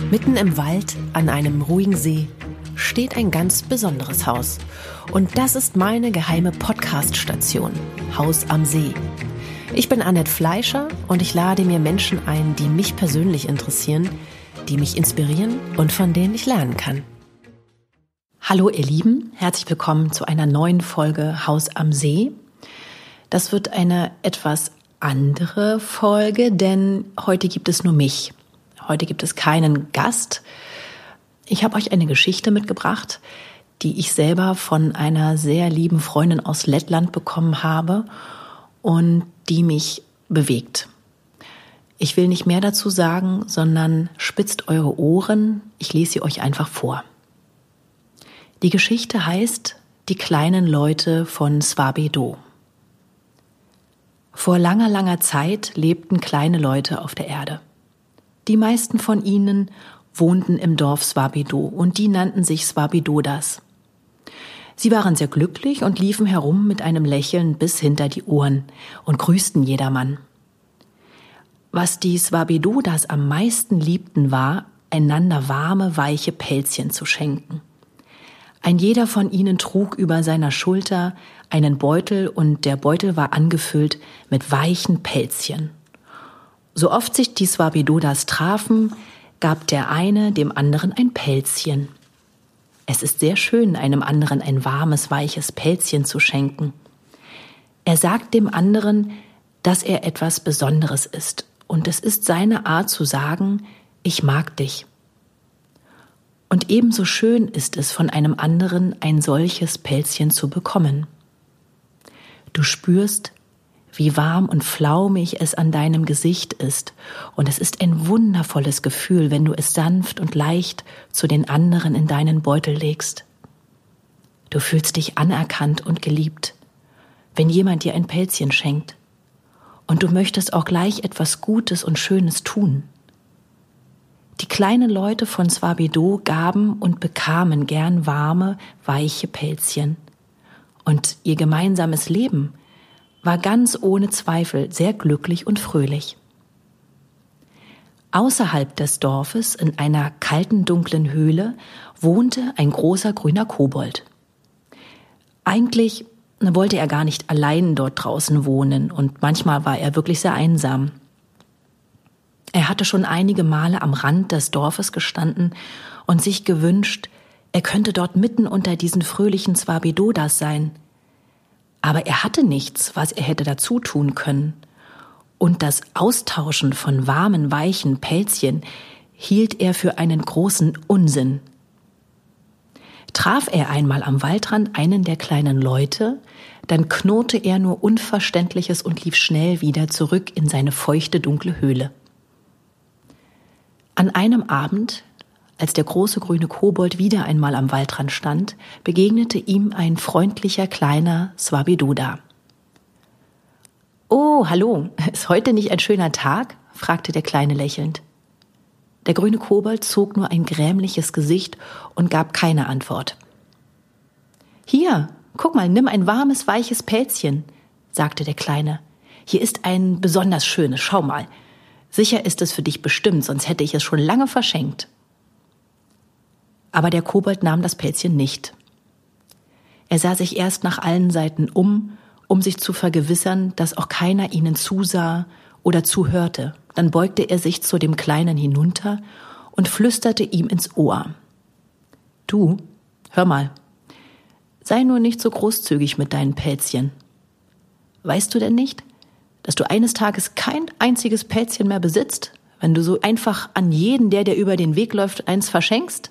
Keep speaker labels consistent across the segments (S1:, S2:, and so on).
S1: Mitten im Wald, an einem ruhigen See, steht ein ganz besonderes Haus. Und das ist meine geheime Podcast-Station, Haus am See. Ich bin Annette Fleischer und ich lade mir Menschen ein, die mich persönlich interessieren, die mich inspirieren und von denen ich lernen kann. Hallo ihr Lieben, herzlich willkommen zu einer neuen Folge Haus am See. Das wird eine etwas andere Folge, denn heute gibt es nur mich. Heute gibt es keinen Gast. Ich habe euch eine Geschichte mitgebracht, die ich selber von einer sehr lieben Freundin aus Lettland bekommen habe und die mich bewegt. Ich will nicht mehr dazu sagen, sondern spitzt eure Ohren. Ich lese sie euch einfach vor. Die Geschichte heißt Die kleinen Leute von Swabedo. Vor langer, langer Zeit lebten kleine Leute auf der Erde. Die meisten von ihnen wohnten im Dorf Swabedo und die nannten sich Swabedodas. Sie waren sehr glücklich und liefen herum mit einem Lächeln bis hinter die Ohren und grüßten jedermann. Was die Swabedodas am meisten liebten, war, einander warme, weiche Pelzchen zu schenken. Ein jeder von ihnen trug über seiner Schulter einen Beutel und der Beutel war angefüllt mit weichen Pelzchen. So oft sich die Swabedodas trafen, gab der eine dem anderen ein Pelzchen. Es ist sehr schön, einem anderen ein warmes, weiches Pelzchen zu schenken. Er sagt dem anderen, dass er etwas Besonderes ist und es ist seine Art zu sagen, ich mag dich. Und ebenso schön ist es, von einem anderen ein solches Pelzchen zu bekommen. Du spürst, wie warm und flaumig es an deinem Gesicht ist, und es ist ein wundervolles Gefühl, wenn du es sanft und leicht zu den anderen in deinen Beutel legst. Du fühlst dich anerkannt und geliebt, wenn jemand dir ein Pelzchen schenkt, und du möchtest auch gleich etwas Gutes und Schönes tun. Die kleinen Leute von Swabedo gaben und bekamen gern warme, weiche Pelzchen, und ihr gemeinsames Leben war ganz ohne Zweifel sehr glücklich und fröhlich. Außerhalb des Dorfes, in einer kalten, dunklen Höhle, wohnte ein großer grüner Kobold. Eigentlich wollte er gar nicht allein dort draußen wohnen und manchmal war er wirklich sehr einsam. Er hatte schon einige Male am Rand des Dorfes gestanden und sich gewünscht, er könnte dort mitten unter diesen fröhlichen Swabedodas sein. Aber er hatte nichts, was er hätte dazu tun können. Und das Austauschen von warmen, weichen Pelzchen hielt er für einen großen Unsinn. Traf er einmal am Waldrand einen der kleinen Leute, dann knurrte er nur Unverständliches und lief schnell wieder zurück in seine feuchte, dunkle Höhle. An einem Abend, als der große grüne Kobold wieder einmal am Waldrand stand, begegnete ihm ein freundlicher kleiner Swabedoda. »Oh, hallo, ist heute nicht ein schöner Tag?« fragte der Kleine lächelnd. Der grüne Kobold zog nur ein grämliches Gesicht und gab keine Antwort. »Hier, guck mal, nimm ein warmes, weiches Pelzchen«, sagte der Kleine. »Hier ist ein besonders schönes, schau mal. Sicher ist es für dich bestimmt, sonst hätte ich es schon lange verschenkt.« Aber der Kobold nahm das Pelzchen nicht. Er sah sich erst nach allen Seiten um sich zu vergewissern, dass auch keiner ihnen zusah oder zuhörte. Dann beugte er sich zu dem Kleinen hinunter und flüsterte ihm ins Ohr. »Du, hör mal, sei nur nicht so großzügig mit deinen Pelzchen. Weißt du denn nicht, dass du eines Tages kein einziges Pelzchen mehr besitzt, wenn du so einfach an jeden, der dir über den Weg läuft, eins verschenkst?«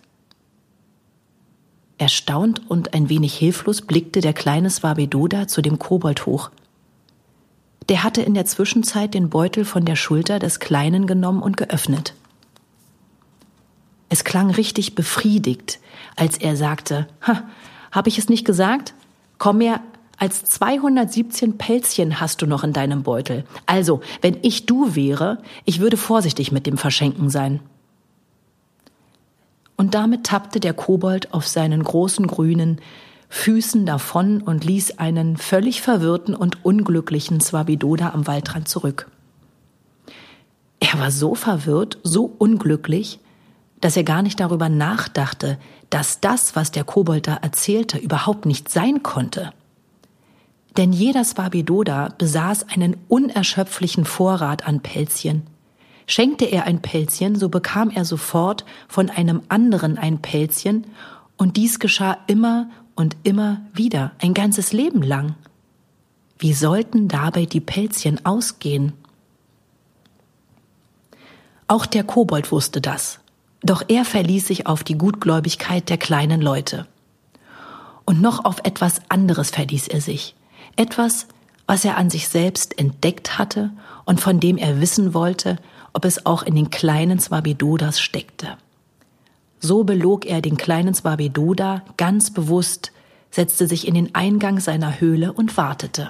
S1: Erstaunt und ein wenig hilflos blickte der kleine Swabedoda zu dem Kobold hoch. Der hatte in der Zwischenzeit den Beutel von der Schulter des Kleinen genommen und geöffnet. Es klang richtig befriedigt, als er sagte, hab ich es nicht gesagt? Komm her, als 217 Pelzchen hast du noch in deinem Beutel. Also, wenn ich du wäre, ich würde vorsichtig mit dem Verschenken sein. Und damit tappte der Kobold auf seinen großen grünen Füßen davon und ließ einen völlig verwirrten und unglücklichen Swabedoda am Waldrand zurück. Er war so verwirrt, so unglücklich, dass er gar nicht darüber nachdachte, dass das, was der Kobold da erzählte, überhaupt nicht sein konnte. Denn jeder Swabidoda besaß einen unerschöpflichen Vorrat an Pelzchen. Schenkte er ein Pelzchen, so bekam er sofort von einem anderen ein Pelzchen, und dies geschah immer und immer wieder, ein ganzes Leben lang. Wie sollten dabei die Pelzchen ausgehen? Auch der Kobold wusste das, doch er verließ sich auf die Gutgläubigkeit der kleinen Leute. Und noch auf etwas anderes verließ er sich, etwas, was er an sich selbst entdeckt hatte und von dem er wissen wollte, ob es auch in den kleinen Swabidodas steckte. So belog er den kleinen Swabidoda ganz bewusst, setzte sich in den Eingang seiner Höhle und wartete.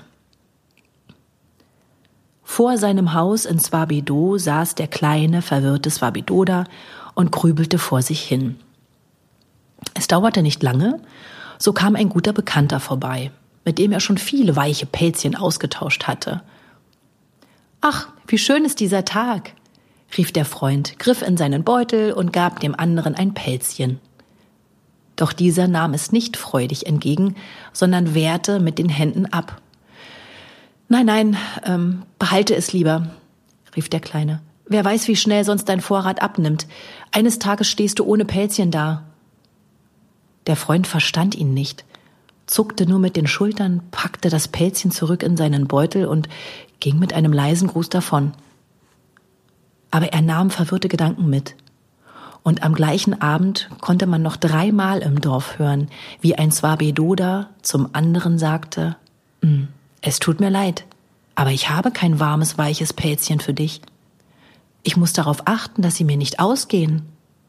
S1: Vor seinem Haus in Swabido saß der kleine, verwirrte Swabidoda und grübelte vor sich hin. Es dauerte nicht lange, so kam ein guter Bekannter vorbei, mit dem er schon viele weiche Pelzchen ausgetauscht hatte. »Ach, wie schön ist dieser Tag«, rief der Freund, griff in seinen Beutel und gab dem anderen ein Pelzchen. Doch dieser nahm es nicht freudig entgegen, sondern wehrte mit den Händen ab. »Nein, behalte es lieber«, rief der Kleine. »Wer weiß, wie schnell sonst dein Vorrat abnimmt. Eines Tages stehst du ohne Pelzchen da.« Der Freund verstand ihn nicht, zuckte nur mit den Schultern, packte das Pelzchen zurück in seinen Beutel und ging mit einem leisen Gruß davon. Aber er nahm verwirrte Gedanken mit. Und am gleichen Abend konnte man noch 3-mal im Dorf hören, wie ein Swabidoda zum anderen sagte, »Es tut mir leid, aber ich habe kein warmes, weiches Pelzchen für dich. Ich muss darauf achten, dass sie mir nicht ausgehen.«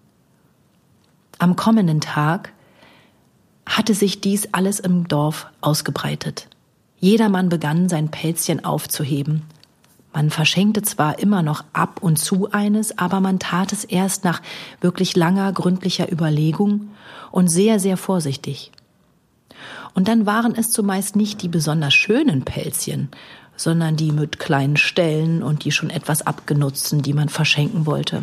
S1: Am kommenden Tag hatte sich dies alles im Dorf ausgebreitet. Jedermann begann, sein Pelzchen aufzuheben. Man verschenkte zwar immer noch ab und zu eines, aber man tat es erst nach wirklich langer, gründlicher Überlegung und sehr, sehr vorsichtig. Und dann waren es zumeist nicht die besonders schönen Pelzchen, sondern die mit kleinen Stellen und die schon etwas abgenutzten, die man verschenken wollte.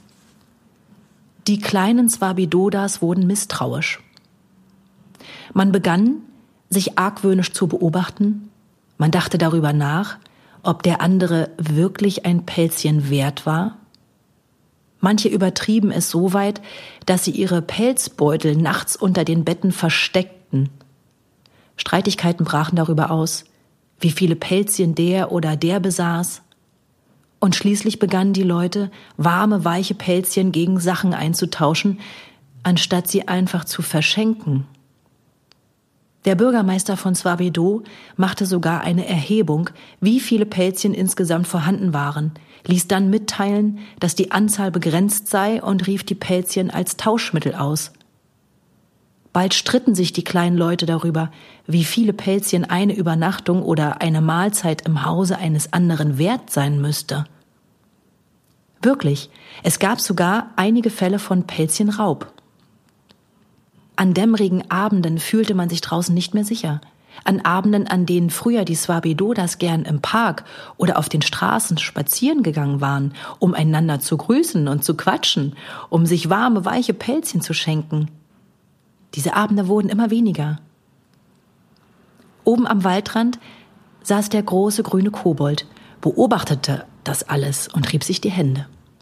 S1: Die kleinen Swabidodas wurden misstrauisch. Man begann, sich argwöhnisch zu beobachten. Man dachte darüber nach, ob der andere wirklich ein Pelzchen wert war. Manche übertrieben es so weit, dass sie ihre Pelzbeutel nachts unter den Betten versteckten. Streitigkeiten brachen darüber aus, wie viele Pelzchen der oder der besaß. Und schließlich begannen die Leute, warme, weiche Pelzchen gegen Sachen einzutauschen, anstatt sie einfach zu verschenken. Der Bürgermeister von Swabido machte sogar eine Erhebung, wie viele Pelzchen insgesamt vorhanden waren, ließ dann mitteilen, dass die Anzahl begrenzt sei und rief die Pelzchen als Tauschmittel aus. Bald stritten sich die kleinen Leute darüber, wie viele Pelzchen eine Übernachtung oder eine Mahlzeit im Hause eines anderen wert sein müsste. Wirklich, es gab sogar einige Fälle von Pelzchenraub. An dämmerigen Abenden fühlte man sich draußen nicht mehr sicher. An Abenden, an denen früher die Swabidodas gern im Park oder auf den Straßen spazieren gegangen waren, um einander zu grüßen und zu quatschen, um sich warme, weiche Pelzchen zu schenken. Diese Abende wurden immer weniger. Oben am Waldrand saß der große grüne Kobold, beobachtete das alles und rieb sich die Hände.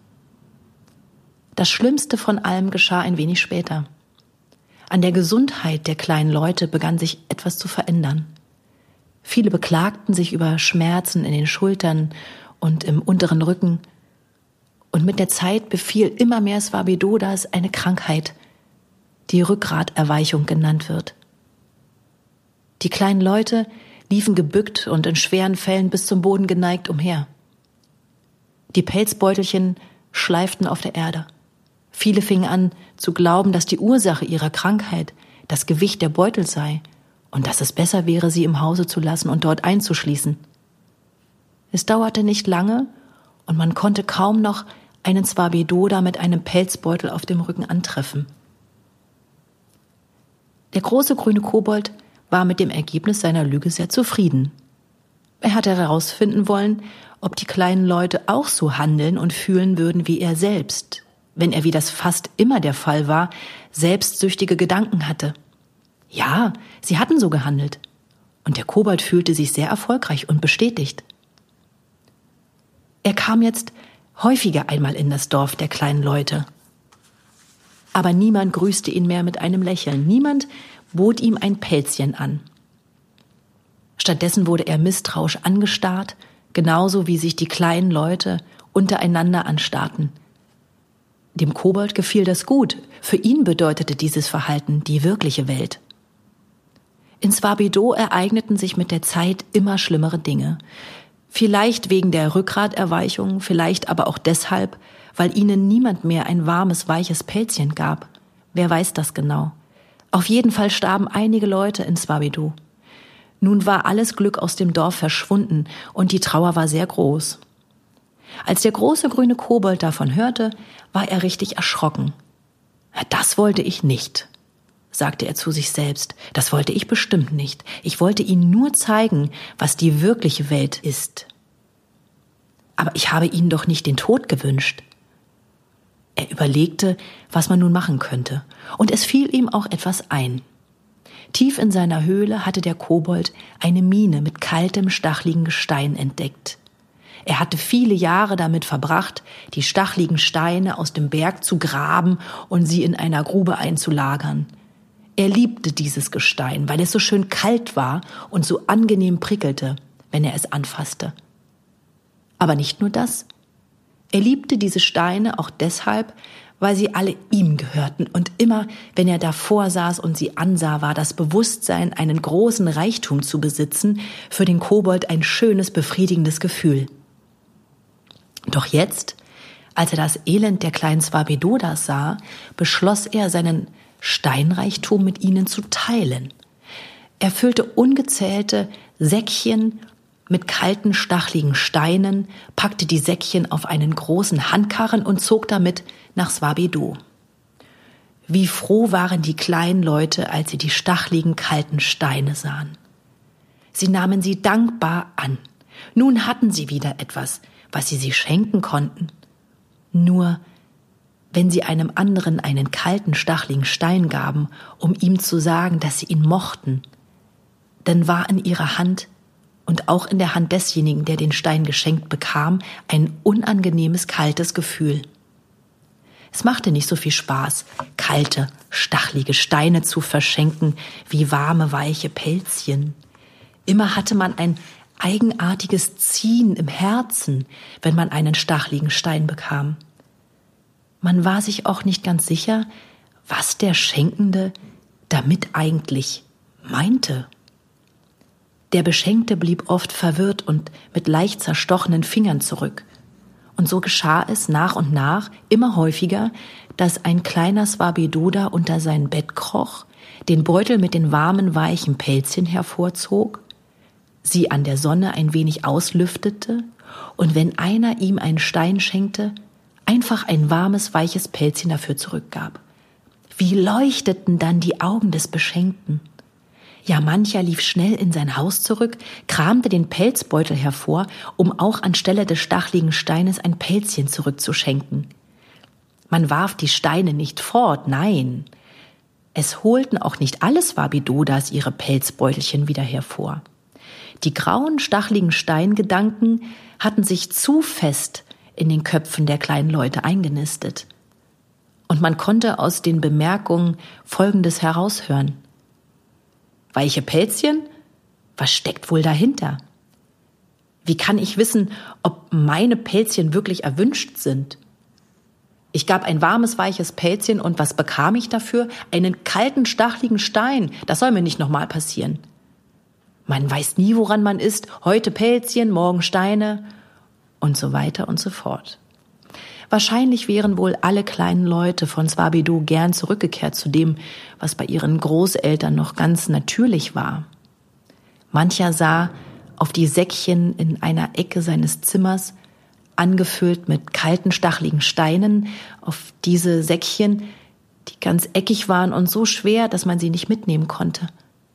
S1: Das Schlimmste von allem geschah ein wenig später. An der Gesundheit der kleinen Leute begann sich etwas zu verändern. Viele beklagten sich über Schmerzen in den Schultern und im unteren Rücken. Und mit der Zeit befiel immer mehr Swabidodas eine Krankheit, die Rückgraterweichung genannt wird. Die kleinen Leute liefen gebückt und in schweren Fällen bis zum Boden geneigt umher. Die Pelzbeutelchen schleiften auf der Erde. Viele fingen an zu glauben, dass die Ursache ihrer Krankheit das Gewicht der Beutel sei und dass es besser wäre, sie im Hause zu lassen und dort einzuschließen. Es dauerte nicht lange und man konnte kaum noch einen Swabidoda mit einem Pelzbeutel auf dem Rücken antreffen. Der große grüne Kobold war mit dem Ergebnis seiner Lüge sehr zufrieden. Er hatte herausfinden wollen, ob die kleinen Leute auch so handeln und fühlen würden wie er selbst, wenn er, wie das fast immer der Fall war, selbstsüchtige Gedanken hatte. Ja, sie hatten so gehandelt. Und der Kobold fühlte sich sehr erfolgreich und bestätigt. Er kam jetzt häufiger einmal in das Dorf der kleinen Leute. Aber niemand grüßte ihn mehr mit einem Lächeln. Niemand bot ihm ein Pelzchen an. Stattdessen wurde er misstrauisch angestarrt, genauso wie sich die kleinen Leute untereinander anstarrten. Dem Kobold gefiel das gut. Für ihn bedeutete dieses Verhalten die wirkliche Welt. In Swabido ereigneten sich mit der Zeit immer schlimmere Dinge. Vielleicht wegen der Rückgraterweichung, vielleicht aber auch deshalb, weil ihnen niemand mehr ein warmes, weiches Pelzchen gab. Wer weiß das genau? Auf jeden Fall starben einige Leute in Swabido. Nun war alles Glück aus dem Dorf verschwunden und die Trauer war sehr groß. Als der große grüne Kobold davon hörte, war er richtig erschrocken. Das wollte ich nicht, sagte er zu sich selbst. Das wollte ich bestimmt nicht. Ich wollte ihnen nur zeigen, was die wirkliche Welt ist. Aber ich habe ihnen doch nicht den Tod gewünscht. Er überlegte, was man nun machen könnte, und es fiel ihm auch etwas ein. Tief in seiner Höhle hatte der Kobold eine Mine mit kaltem, stachligen Gestein entdeckt. Er hatte viele Jahre damit verbracht, die stachligen Steine aus dem Berg zu graben und sie in einer Grube einzulagern. Er liebte dieses Gestein, weil es so schön kalt war und so angenehm prickelte, wenn er es anfasste. Aber nicht nur das. Er liebte diese Steine auch deshalb, weil sie alle ihm gehörten, und immer, wenn er davor saß und sie ansah, war das Bewusstsein, einen großen Reichtum zu besitzen, für den Kobold ein schönes, befriedigendes Gefühl. Doch jetzt, als er das Elend der kleinen Swabidodas sah, beschloss er, seinen Steinreichtum mit ihnen zu teilen. Er füllte ungezählte Säckchen mit kalten, stachligen Steinen, packte die Säckchen auf einen großen Handkarren und zog damit nach Swabido. Wie froh waren die kleinen Leute, als sie die stachligen, kalten Steine sahen. Sie nahmen sie dankbar an. Nun hatten sie wieder etwas, was sie sich schenken konnten. Nur, wenn sie einem anderen einen kalten, stachligen Stein gaben, um ihm zu sagen, dass sie ihn mochten, dann war in ihrer Hand und auch in der Hand desjenigen, der den Stein geschenkt bekam, ein unangenehmes, kaltes Gefühl. Es machte nicht so viel Spaß, kalte, stachlige Steine zu verschenken, wie warme, weiche Pelzchen. Immer hatte man ein eigenartiges Ziehen im Herzen, wenn man einen stachligen Stein bekam. Man war sich auch nicht ganz sicher, was der Schenkende damit eigentlich meinte. Der Beschenkte blieb oft verwirrt und mit leicht zerstochenen Fingern zurück. Und so geschah es nach und nach immer häufiger, dass ein kleiner Swabidoda unter sein Bett kroch, den Beutel mit den warmen, weichen Pelzchen hervorzog, sie an der Sonne ein wenig auslüftete und wenn einer ihm einen Stein schenkte, einfach ein warmes, weiches Pelzchen dafür zurückgab. Wie leuchteten dann die Augen des Beschenkten! Ja, mancher lief schnell in sein Haus zurück, kramte den Pelzbeutel hervor, um auch anstelle des stachligen Steines ein Pelzchen zurückzuschenken. Man warf die Steine nicht fort, nein. Es holten auch nicht alle Swabidodas ihre Pelzbeutelchen wieder hervor. Die grauen, stachligen Steingedanken hatten sich zu fest in den Köpfen der kleinen Leute eingenistet. Und man konnte aus den Bemerkungen Folgendes heraushören. Weiche Pelzchen? Was steckt wohl dahinter? Wie kann ich wissen, ob meine Pelzchen wirklich erwünscht sind? Ich gab ein warmes, weiches Pelzchen und was bekam ich dafür? Einen kalten, stachligen Stein. Das soll mir nicht nochmal passieren. Man weiß nie, woran man ist. Heute Pelzchen, morgen Steine und so weiter und so fort. Wahrscheinlich wären wohl alle kleinen Leute von Swabido gern zurückgekehrt zu dem, was bei ihren Großeltern noch ganz natürlich war. Mancher sah auf die Säckchen in einer Ecke seines Zimmers, angefüllt mit kalten, stachligen Steinen, auf diese Säckchen, die ganz eckig waren und so schwer, dass man sie nicht mitnehmen konnte.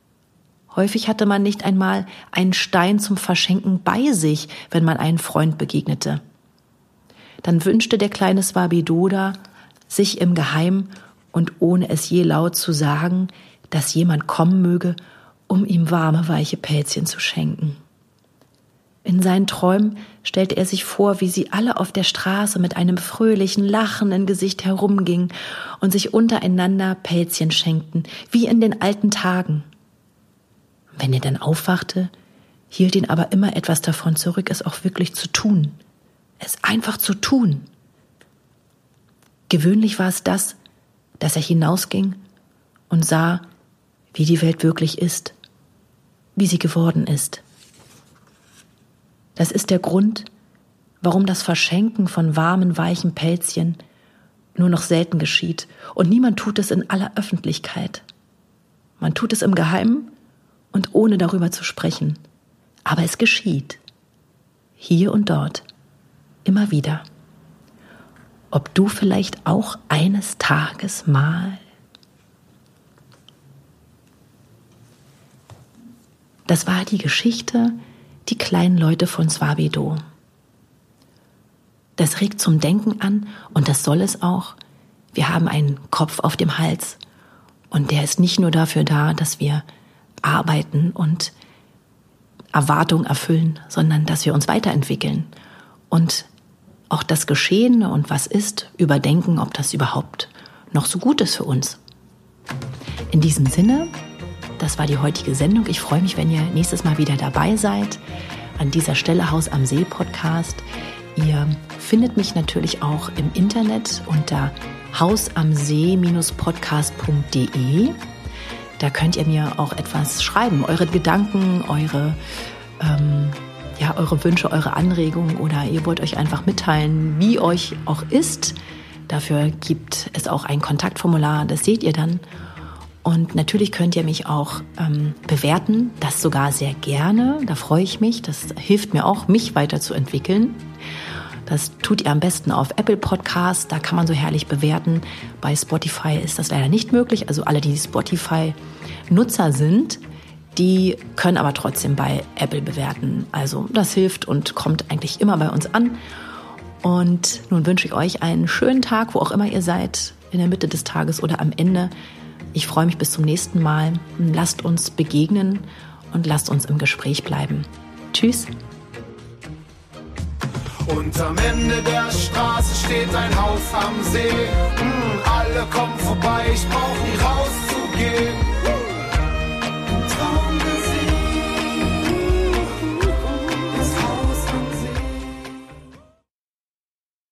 S1: Häufig hatte man nicht einmal einen Stein zum Verschenken bei sich, wenn man einen Freund begegnete. Dann wünschte der kleine Swabidoda, sich im Geheim und ohne es je laut zu sagen, dass jemand kommen möge, um ihm warme, weiche Pelzchen zu schenken. In seinen Träumen stellte er sich vor, wie sie alle auf der Straße mit einem fröhlichen, lachenden Gesicht herumgingen und sich untereinander Pelzchen schenkten, wie in den alten Tagen. Wenn er dann aufwachte, hielt ihn aber immer etwas davon zurück, es auch wirklich zu tun. Es einfach zu tun. Gewöhnlich war es das, dass er hinausging und sah, wie die Welt wirklich ist, wie sie geworden ist. Das ist der Grund, warum das Verschenken von warmen, weichen Pelzchen nur noch selten geschieht und niemand tut es in aller Öffentlichkeit. Man tut es im Geheimen und ohne darüber zu sprechen. Aber es geschieht. Hier und dort. Immer wieder. Ob du vielleicht auch eines Tages mal... Das war die Geschichte, die kleinen Leute von Swabido. Das regt zum Denken an und das soll es auch. Wir haben einen Kopf auf dem Hals und der ist nicht nur dafür da, dass wir arbeiten und Erwartungen erfüllen, sondern dass wir uns weiterentwickeln und auch das Geschehene und was ist, überdenken, ob das überhaupt noch so gut ist für uns. In diesem Sinne, das war die heutige Sendung. Ich freue mich, wenn ihr nächstes Mal wieder dabei seid. An dieser Stelle Haus am See Podcast. Ihr findet mich natürlich auch im Internet unter hausamsee-podcast.de. Da könnt ihr mir auch etwas schreiben, eure Gedanken, eure Wünsche, eure Anregungen oder ihr wollt euch einfach mitteilen, wie euch auch ist. Dafür gibt es auch ein Kontaktformular, das seht ihr dann. Und natürlich könnt ihr mich auch bewerten, das sogar sehr gerne, da freue ich mich, das hilft mir auch, mich weiterzuentwickeln. Das tut ihr am besten auf Apple Podcasts, da kann man so herrlich bewerten. Bei Spotify ist das leider nicht möglich, also alle, die Spotify-Nutzer sind, die können aber trotzdem bei Apple bewerten. Also das hilft und kommt eigentlich immer bei uns an. Und nun wünsche ich euch einen schönen Tag, wo auch immer ihr seid, in der Mitte des Tages oder am Ende. Ich freue mich bis zum nächsten Mal. Lasst uns begegnen und lasst uns im Gespräch bleiben. Tschüss.
S2: Und am Ende der Straße steht ein Haus am See. Alle kommen vorbei, ich brauch nie